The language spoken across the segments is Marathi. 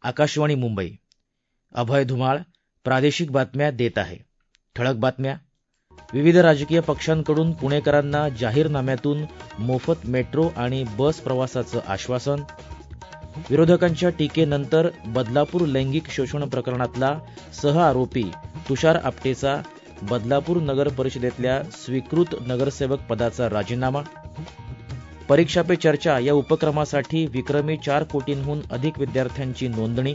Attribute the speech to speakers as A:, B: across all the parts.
A: आकाशवाणी मुंबई. अभय धुमाळ प्रादेशिक बातम्या देत आहे. ठळक बातम्या. विविध राजकीय पक्षांकडून पुणेकरांना जाहीरनाम्यातून मोफत मेट्रो आणि बस प्रवासाचं आश्वासन. विरोधकांच्या टीकेनंतर बदलापूर लैंगिक शोषण प्रकरणातला सहआरोपी तुषार आपटेचा बदलापूर नगर परिषदेतल्या स्वीकृत नगरसेवक पदाचा राजीनामा. परीक्षा पे चर्चा या उपक्रमासाठी विक्रमी 4 कोटींहून अधिक विद्यार्थ्यांची नोंदणी.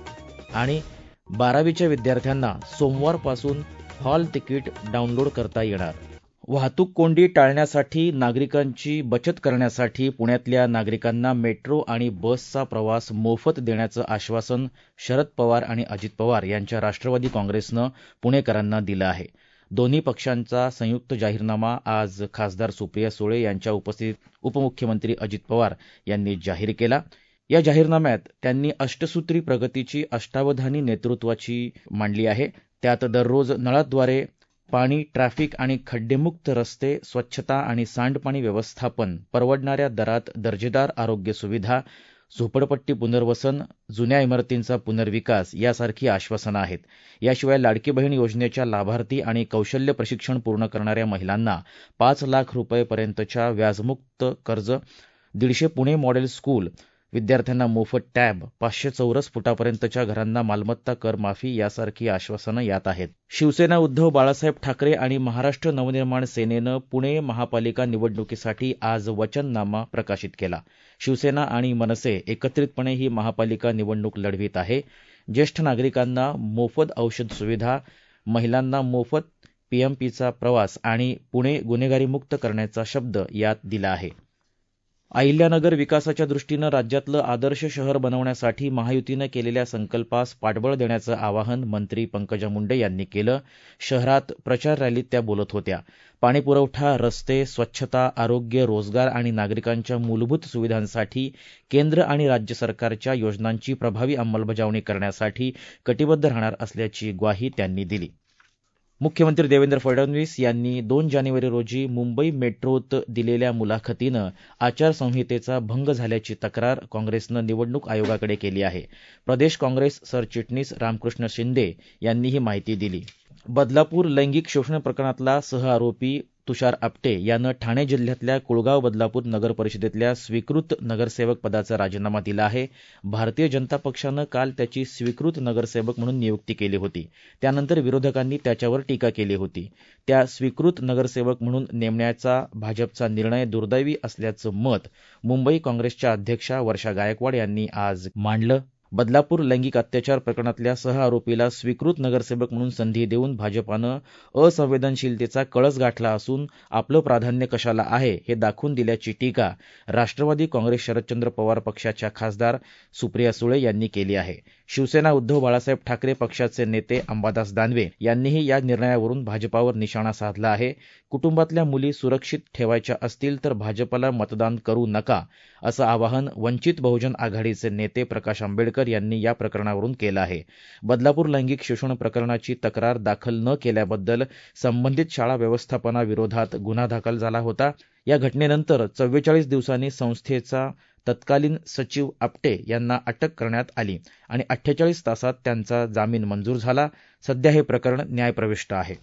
A: आणि 12वीच्या विद्यार्थ्यांना सोमवारपासून हॉल तिकीट डाउनलोड करता येणार. वाहतूक कोंडी टाळण्यासाठी नागरिकांची बचत करण्यासाठी पुण्यातल्या नागरिकांना मेट्रो आणि बसचा प्रवास मोफत देण्याचं आश्वासन शरद पवार आणि अजित पवार यांच्या राष्ट्रवादी काँग्रेसनं पुणेकरांना दिलं आहे. दोन्ही पक्षांचा संयुक्त जाहीरनामा आज खासदार सुप्रिया सुळे यांच्या उपस्थितीत उपमुख्यमंत्री अजित पवार यांनी जाहीर केला. या जाहीरनाम्यात त्यांनी अष्टसूत्री प्रगतीची अष्टावधानी नेतृत्वाची मांडली आहे. त्यात दररोज नळाद्वारे पाणी, ट्रॅफिक आणि खड्डेमुक्त रस्ते, स्वच्छता आणि सांडपाणी व्यवस्थापन, परवडणाऱ्या दरात दर्जेदार आरोग्य सुविधा, झोपडपट्टी पुनर्वसन, जुन्या इमारतींचा पुनर्विकास यासारखी आश्वासनं आहेत. याशिवाय लाडकी बहीण योजनेच्या लाभार्थी आणि कौशल्य प्रशिक्षण पूर्ण करणाऱ्या महिलांना 5 लाख रुपयेपर्यंतच्या व्याजमुक्त कर्ज, 150 पुणे मॉडेल स्कूल, विद्यार्थ्यांना मोफत टॅब, 500 चौरस फुटापर्यंतच्या घरांना मालमत्ता कर माफी यासारखी आश्वासनं यात आहेत. शिवसेना उद्धव बाळासाहेब ठाकरे आणि महाराष्ट्र नवनिर्माण सेनेनं पुणे महापालिका निवडणुकीसाठी आज वचननामा प्रकाशित केला. शिवसेना आणि मनसे एकत्रितपणे ही महापालिका निवडणूक लढवित आहे. ज्येष्ठ नागरिकांना मोफत औषध सुविधा, महिलांना मोफत पीएमपीचा प्रवास आणि पुणे गुन्हेगारीमुक्त करण्याचा शब्द यात दिला आहे. अहिल्यानगर विकासाच्या दृष्टीनं राज्यातलं आदर्श शहर बनवण्यासाठी महायुतीनं केलेल्या संकल्पास पाठबळ देण्याचं आवाहन मंत्री पंकजा मुंडे यांनी केलं. शहरात प्रचार रॅलीत त्या बोलत होत्या. पाणीपुरवठा, रस्ते, स्वच्छता, आरोग्य, रोजगार आणि नागरिकांच्या मूलभूत सुविधांसाठी केंद्र आणि राज्य सरकारच्या योजनांची प्रभावी अंमलबजावणी करण्यासाठी कटिबद्ध राहणार असल्याची ग्वाही त्यांनी दिली. मुख्यमंत्री देवेंद्र फडणवीस यांनी 2 जानेवारी रोजी मुंबई मेट्रोत दिलेल्या मुलाखतीनं आचारसंहितेचा भंग झाल्याची तक्रार काँग्रेसनं निवडणूक आयोगाकडे केली आहे. प्रदेश काँग्रेस सरचिटणीस रामकृष्ण शिंदे यांनी ही माहिती दिली. बदलापूर लैंगिक शोषण प्रकरणातला सहआरोपी तुषार आपटे यानं ठाणे जिल्ह्यातल्या कुळगाव बदलापूर नगर परिषदेतल्या स्वीकृत नगरसेवक पदाचा राजीनामा दिला आहे. भारतीय जनता पक्षानं काल त्याची स्वीकृत नगरसेवक म्हणून नियुक्ती केली होती. त्यानंतर विरोधकांनी त्याच्यावर टीका केली होती. त्या स्वीकृत नगरसेवक म्हणून नेमण्याचा भाजपचा निर्णय दुर्दैवी असल्याचं मत मुंबई काँग्रेसच्या अध्यक्षा वर्षा गायकवाड यांनी आज मांडलं. बदलापूर लैंगिक अत्याचार प्रकरणातल्या सहआरोपीला स्वीकृत नगरसेवक म्हणून संधी देऊन भाजपानं असंवेदनशीलतेचा कळस गाठला असून आपलं प्राधान्य कशाला आहे हे दाखवून दिल्याची टीका राष्ट्रवादी काँग्रेस शरदचंद्र पवार पक्षाच्या खासदार सुप्रिया सुळे यांनी केली आहे. शिवसेना उद्धव बाळासाहेब ठाकरे पक्षाचे नेते अंबादास दानवे यांनीही या निर्णयावरून भाजपावर निशाणा साधला आहे. कुटुंबातल्या मुली सुरक्षित ठेवायच्या असतील तर भाजपला मतदान करू नका असं आवाहन वंचित बहुजन आघाडीचे नेते प्रकाश आंबेडकर यांनी या प्रकरणावरून केलं आहे. बदलापूर लैंगिक शोषण प्रकरणाची तक्रार दाखल न केल्याबद्दल संबंधित शाळा व्यवस्थापनाविरोधात गुन्हा दाखल झाला होता. या घटनेनंतर 44 दिवसांनी संस्थेचा तत्कालीन सचिव आपटे यांना अटक करण्यात आली आणि 48 तासात त्यांचा जामीन मंजूर झाला. सध्या हे प्रकरण न्यायप्रविष्ट आहे.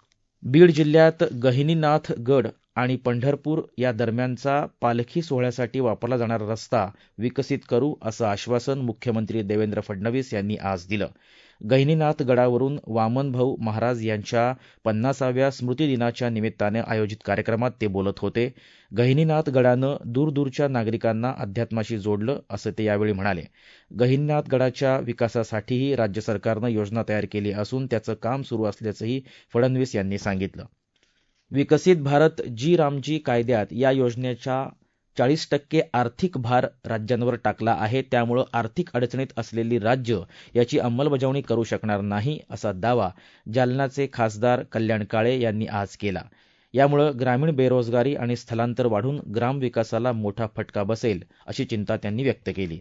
A: बीड जिल्ह्यात गहिनीनाथ गड आणि पंढरपूर या दरम्यानचा पालखी सोहळ्यासाठी वापरला जाणारा रस्ता विकसित करू असं आश्वासन मुख्यमंत्री देवेंद्र फडणवीस यांनी आज दिलं. गहिनीनाथ गडावरून वामनभाऊ महाराज यांच्या 50व्या स्मृतिदिनाच्या निमित्तानं आयोजित कार्यक्रमात ते बोलत होते. गहिनीनाथ गडानं दूरदूरच्या नागरिकांना अध्यात्माशी जोडलं असं ते यावेळी म्हणाले. गहिनीनाथ गडाच्या विकासासाठीही राज्य सरकारनं योजना तयार केली असून त्याचं काम सुरू असल्याचंही फडणवीस यांनी सांगितलं. विकसित भारत जी रामजी कायद्यात या योजनेच्या 40% आर्थिक भार राज्यांवर टाकला आहे. त्यामुळे आर्थिक अडचणीत असलेली राज्य याची अंमलबजावणी करू शकणार नाही असा दावा जालन्याचे खासदार कल्याण काळे यांनी आज केला. यामुळे ग्रामीण बेरोजगारी आणि स्थलांतर वाढून ग्रामविकासाला मोठा फटका बसेल अशी चिंता त्यांनी व्यक्त केली.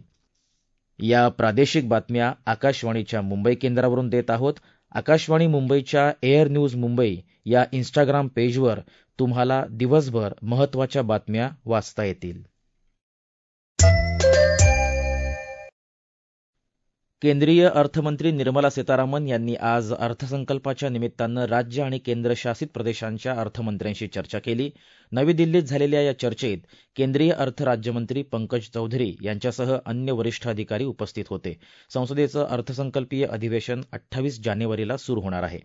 A: या प्रादेशिक बातम्या आकाशवाणीच्या मुंबई केंद्रावरून देत आहोत. आकाशवाणी मुंबईच्या एअर न्यूज मुंबई या इंस्टाग्राम पेजवर तुम्हाला दिवसभर महत्त्वाच्या बातम्या वाचता येतील. केंद्रीय अर्थमंत्री निर्मला सीतारामन यांनी आज अर्थसंकल्पाच्या निमित्तानं राज्य आणि केंद्रशासित प्रदेशांच्या अर्थमंत्र्यांशी चर्चा केली. नवी दिल्लीत झालेल्या या चर्चेत केंद्रीय अर्थ राज्यमंत्री पंकज चौधरी यांच्यासह अन्य वरिष्ठ अधिकारी उपस्थित होते. संसदेचं अर्थसंकल्पीय अधिवेशन 28 जानेवारीला सुरू होणार आहे.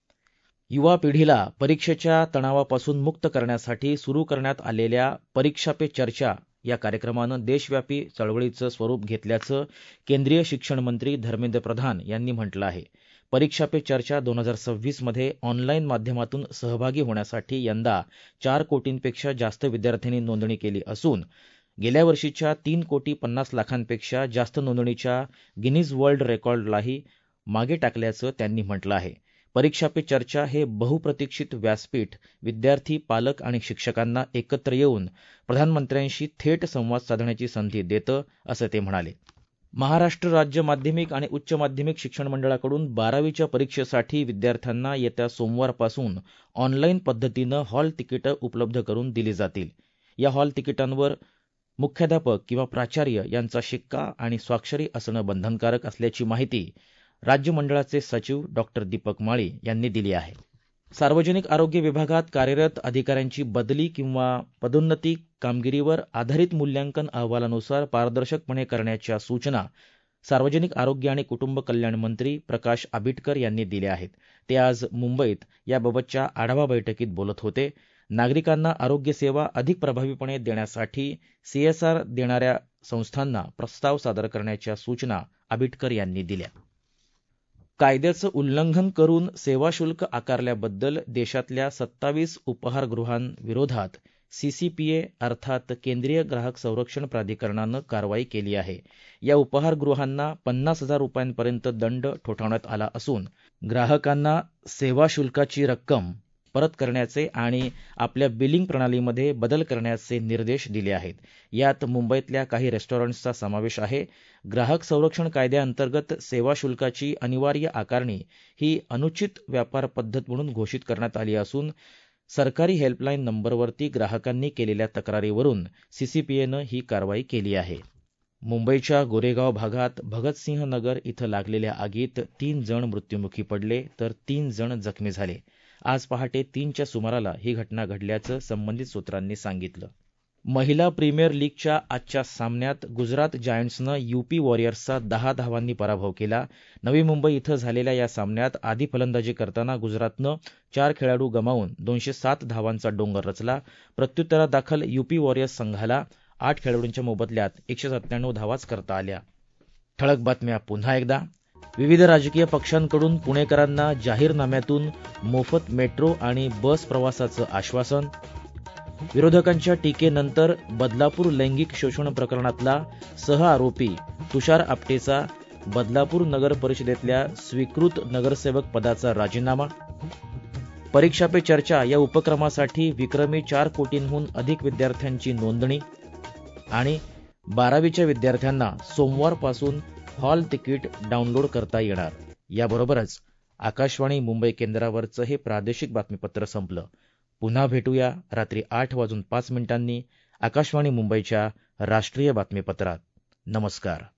A: युवा पिढीला परीक्षेच्या तणावापासून मुक्त करण्यासाठी सुरू करण्यात आलेल्या परीक्षा पे चर्चा या कार्यक्रमानं देशव्यापी चळवळीचं स्वरूप घेतल्याचं केंद्रीय शिक्षण मंत्री धर्मेंद्र प्रधान यांनी म्हटलं आहे. परीक्षा पे चर्चा 2026 मध्ये ऑनलाईन माध्यमातून सहभागी होण्यासाठी यंदा 4 कोटींपेक्षा जास्त विद्यार्थ्यांनी नोंदणी केली असून गेल्या वर्षीच्या 3 कोटी 50 लाखांपेक्षा जास्त नोंदणीच्या गिनीज वर्ल्ड रेकॉर्डलाही मागे टाकल्याचं त्यांनी म्हटलं आहे. परीक्षा पे चर्चा हे बहुप्रतीक्षित व्यासपीठ विद्यार्थी, पालक आणि शिक्षकांना एकत्र येऊन प्रधानमंत्र्यांशी थेट संवाद साधण्याची संधी देतं, असं ते म्हणाले. महाराष्ट्र राज्य माध्यमिक आणि उच्च माध्यमिक शिक्षण मंडळाकडून 12वीच्या परीक्षेसाठी विद्यार्थ्यांना येत्या सोमवारपासून ऑनलाईन पद्धतीनं हॉल तिकीटं उपलब्ध करून दिली जातील. या हॉल तिकीटांवर मुख्याध्यापक किंवा प्राचार्य यांचा शिक्का आणि स्वाक्षरी असणं बंधनकारक असल्याची माहिती राज्य मंडळाचे सचिव डॉ. दीपक माळी यांनी दिली आहे. सार्वजनिक आरोग्य विभागात कार्यरत अधिकाऱ्यांची बदली किंवा पदोन्नती कामगिरीवर आधारित मूल्यांकन अहवालानुसार पारदर्शकपणे करण्याच्या सूचना सार्वजनिक आरोग्य आणि कुटुंब कल्याण मंत्री प्रकाश आंबेडकर यांनी दिल्या आहेत. ते आज मुंबईत याबाबतच्या आढावा बैठकीत बोलत होते. नागरिकांना आरोग्य सेवा अधिक प्रभावीपणे देण्यासाठी सीएसआर देणाऱ्या संस्थांना प्रस्ताव सादर करण्याच्या सूचना आंबेडकर यांनी दिल्या. कायद्याचं उल्लंघन करून सेवा शुल्क आकारल्याबद्दल देशातल्या 27 उपाहारगृहांविरोधात सीसीपीए अर्थात केंद्रीय ग्राहक संरक्षण प्राधिकरणानं कारवाई केली आहे. या उपाहारगृहांना 50,000 रुपयांपर्यंत दंड ठोठावण्यात आला असून ग्राहकांना सेवा शुल्काची रक्कम परत करण्याचे आणि आपल्या बिलिंग प्रणालीमध्ये बदल करण्याचे निर्देश दिले आहेत. यात मुंबईतल्या काही रेस्टॉरंट्सचा समावेश आहे. ग्राहक संरक्षण कायद्याअंतर्गत सेवा शुल्काची अनिवार्य आकारणी ही अनुचित व्यापार पद्धत म्हणून घोषित करण्यात आली असून सरकारी हेल्पलाईन नंबरवरती ग्राहकांनी केलेल्या तक्रारीवरून सीसीपीएनं ही कारवाई केली आहे. मुंबईच्या गोरेगाव भागात भगतसिंह नगर इथं लागलेल्या आगीत 3 जण मृत्युमुखी पडले तर 3 जण जखमी झाले. आज पहाटे 3च्या सुमाराला ही घटना घडल्याचं संबंधित सूत्रांनी सांगितलं. महिला प्रीमियर लीगच्या आजच्या सामन्यात गुजरात जायंट्सनं यूपी वॉरियर्सचा 10 धावांनी पराभव केला. नवी मुंबई इथं झालेल्या या सामन्यात आधी फलंदाजी करताना गुजरातनं 4 खेळाडू गमावून 207 धावांचा डोंगर रचला. प्रत्युत्तरादाखल यूपी वॉरियर्स संघाला 8 खेळाडूंच्या मोबदल्यात 197 धावाच करता आल्या. ठळक बातम्या पुन्हा एकदा. विविध राजकीय पक्षांकडून पुणेकरांना जाहीरनाम्यातून मोफत मेट्रो आणि बस प्रवासाचं आश्वासन. विरोधकांच्या टीकेनंतर बदलापूर लैंगिक शोषण प्रकरणातला सहआरोपी तुषार आपटेचा बदलापूर नगर परिषदेतल्या स्वीकृत नगरसेवक पदाचा राजीनामा. परीक्षा पे चर्चा या उपक्रमासाठी विक्रमी 4 कोटींहून अधिक विद्यार्थ्यांची नोंदणी आणि 12वीच्या विद्यार्थ्यांना सोमवारपासून हॉल तिकीट डाउनलोड करता येणार. याबरोबरच आकाशवाणी मुंबई केंद्रावरचं हे प्रादेशिक बातमीपत्र संपलं. पुन्हा भेटूया रात्री 8:05 आकाशवाणी मुंबईच्या राष्ट्रीय बातमीपत्रात. नमस्कार.